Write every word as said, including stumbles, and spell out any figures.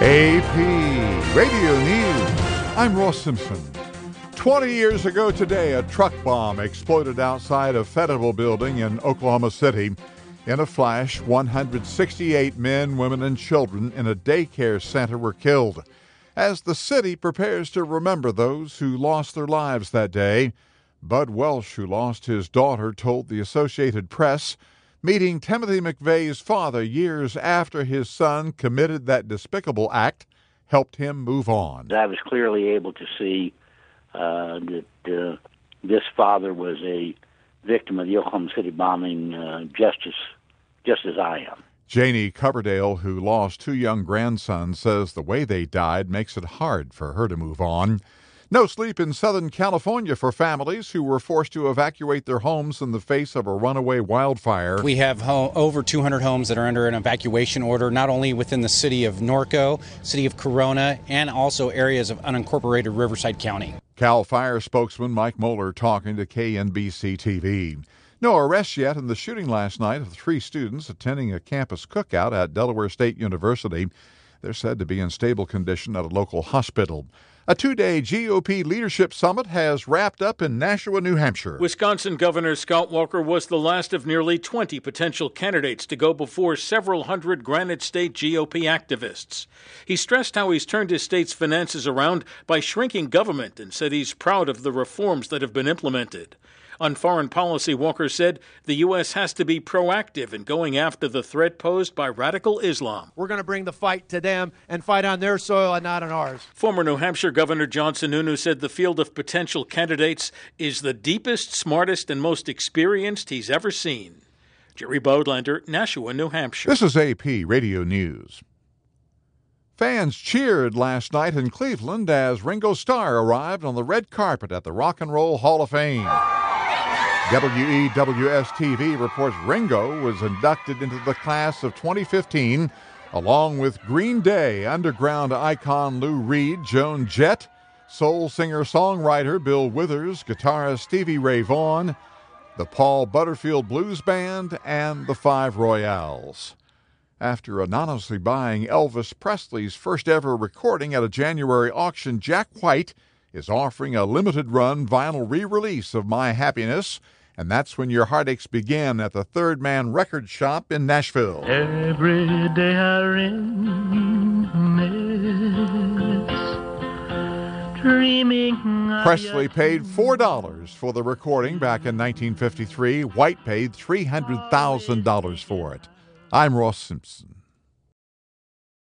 A P Radio News. I'm Ross Simpson. Twenty years ago today, a truck bomb exploded outside a Federal building in Oklahoma City. In a flash, one hundred sixty-eight men, women, and children in a daycare center were killed. As the city prepares to remember those who lost their lives that day, Bud Welsh, who lost his daughter, told the Associated Press meeting Timothy McVeigh's father years after his son committed that despicable act helped him move on. I was clearly able to see uh, that uh, this father was a victim of the Oklahoma City bombing uh, just as, just as I am. Janie Coverdale, who lost two young grandsons, says the way they died makes it hard for her to move on. No sleep in Southern California for families who were forced to evacuate their homes in the face of a runaway wildfire. We have ho- over two hundred homes that are under an evacuation order, not only within the city of Norco, city of Corona, and also areas of unincorporated Riverside County. Cal Fire spokesman Mike Moeller talking to K N B C T V. No arrests yet in the shooting last night of three students attending a campus cookout at Delaware State University. They're said to be in stable condition at a local hospital. A two-day G O P leadership summit has wrapped up in Nashua, New Hampshire. Wisconsin Governor Scott Walker was the last of nearly twenty potential candidates to go before several hundred Granite State G O P activists. He stressed how he's turned his state's finances around by shrinking government and said he's proud of the reforms that have been implemented. On foreign policy, Walker said the U S has to be proactive in going after the threat posed by radical Islam. We're going to bring the fight to them and fight on their soil and not on ours. Former New Hampshire Governor John Sununu said the field of potential candidates is the deepest, smartest, and most experienced he's ever seen. Jerry Bodlander, Nashua, New Hampshire. This is A P Radio News. Fans cheered last night in Cleveland as Ringo Starr arrived on the red carpet at the Rock and Roll Hall of Fame. W E W S T V reports Ringo was inducted into the class of twenty fifteen, along with Green Day underground icon Lou Reed, Joan Jett, soul singer-songwriter Bill Withers, guitarist Stevie Ray Vaughan, the Paul Butterfield Blues Band, and the Five Royales. After anonymously buying Elvis Presley's first-ever recording at a January auction, Jack White is offering a limited-run vinyl re-release of My Happiness, and That's When Your Heartaches Begin at the Third Man Record Shop in Nashville. Every day I reminisce, dreaming of Presley paid four dollars for the recording back in nineteen fifty-three. White paid three hundred thousand dollars for it. I'm Ross Simpson.